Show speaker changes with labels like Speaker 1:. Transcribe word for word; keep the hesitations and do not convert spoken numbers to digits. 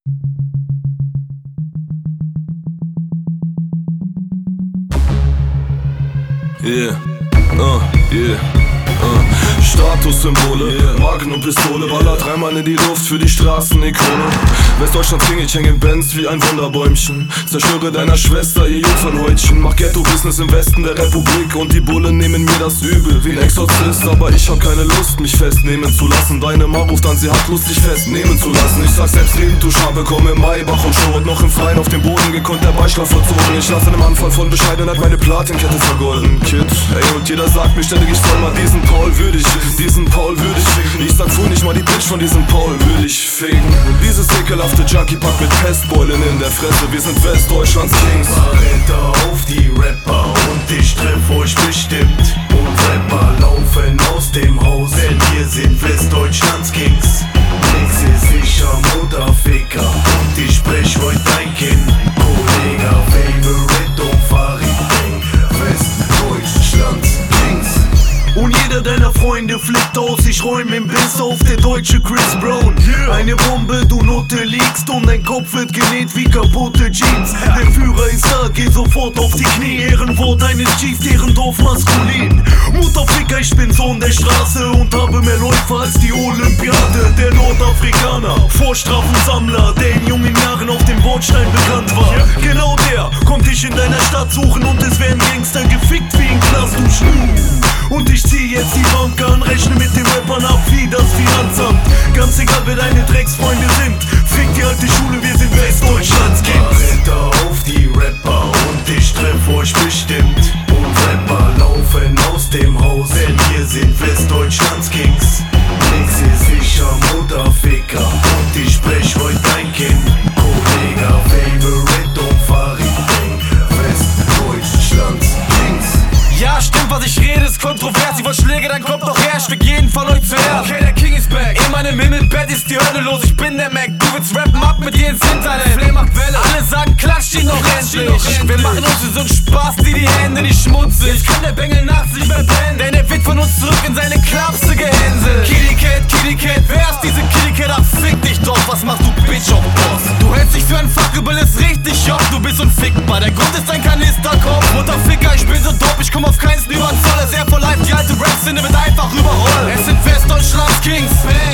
Speaker 1: Yeah, uh, yeah, uh. Statussymbole, yeah. Marken und Pistole, baller dreimal in die Luft für die Straßenikone. Westdeutschlands King, ich häng in Benz wie ein Wunderbäumchen. Zerstöre deiner Schwester ihr Jungfernhäutchen. Mach Ghetto-Business im Westen der Republik und die Bullen nehmen mir das übel wie ein Exorzist. Aber ich hab keine Lust, mich festnehmen zu lassen. Deine Ma ruft an, sie hat Lust, dich festnehmen zu lassen. Ich sag selbstredend, du Scham, bekomme im Maybach und Schot. Noch im Freien auf dem Boden gekonnt, der Beischlaf verzogen. Ich lasse einem Anfall von Bescheidenheit meine Platinkette vergolden. Kid, ey, und jeder sagt mir ständig, ich soll mal diesen Paul würdig, diesen Paul würdig ficken. Ich sag früh nicht mal die Bitch von diesem Paul würdig ficken. Dieses ekelhafte Junkie packt mit Pestbeulen in der Fresse. Wir sind Westdeutschlands Kings.
Speaker 2: Verräter auf die Rapper und ich treff euch bestimmt. Und Rapper laufen aus dem Haus, denn wir sind Westdeutschlands Kings. Nix ist sicher, Mutterficker, und ich sprech heute dein Kind. Kollege, Favorite und Farid Bang, Westdeutschlands Kings. Und jeder deiner Freunde flippt aus, ich räum im Biss auf der deutsche Chris Brown. Eine Bombe, du Nutte liegst und dein Kopf wird genäht wie kaputte Jeans. Der Führer ist da, geh sofort auf die Knie. Ehrenwort eines Chief, deren Dorf maskulin. Mutterficker, ich bin Sohn der Straße und habe mehr Läufer als die Olympiade. Der Nordafrikaner, Vorstrafensammler, der in jungen Jahren auf dem Bordstein bekannt war. Genau der kommt dich in deiner Stadt suchen und es werden Gangster gefickt wie in Knast, du Schnu. Und ich zieh jetzt die Bank an, rechne mit den Rappern ab wie das Finanzamt. Ganz egal wer deine Drecksfreunde sind, fick die alte Schule, wir sind Westdeutschlands Kings. Verräter auf die Rapper und ich treff euch bestimmt. Und Rapper laufen aus dem Haus, denn wir sind Westdeutschlands Kings. Nix ist sicher, Mutterficker, und ich sprech heute dein Kind. Kollege, Favorite und Farid Bang, Westdeutschlands Kings.
Speaker 3: Ja, stimmt, was ich rede, ist kontrovers. Ich wollt Schläge, dann kommt doch her, ich fick jeden von euch zuerst. Okay, der King ist back. In meinem Himmelbett ist die Hölle los, ich bin der Mac. Du willst rappen, ab mit dir ins Internet. Flame macht Welle. Alle sagen, klatsch ihn noch endlich. Wir machen uns so einen Spaß, die die Hände nicht schmutzig. Jetzt kann der Bengel nachts nicht mehr pennen, denn er wird von uns zurück in seine klapsige Hänse. Kitty Cat, Kitty Cat, wer ist diese Kitty Cat? Ach, fick dich doch, was machst du, Bitch auf Boss? Du hältst dich für ein Fuckable, ist richtig job. Du bist unfickbar, der Grund ist ein Kanisterkopf. Mutterficker, ich bin so dope, ich komm auf keins über den Zoll. Er ist eher for life, die alte Rap-Szene wird einfach überrollt. Es sind Westdeutschlands Kings.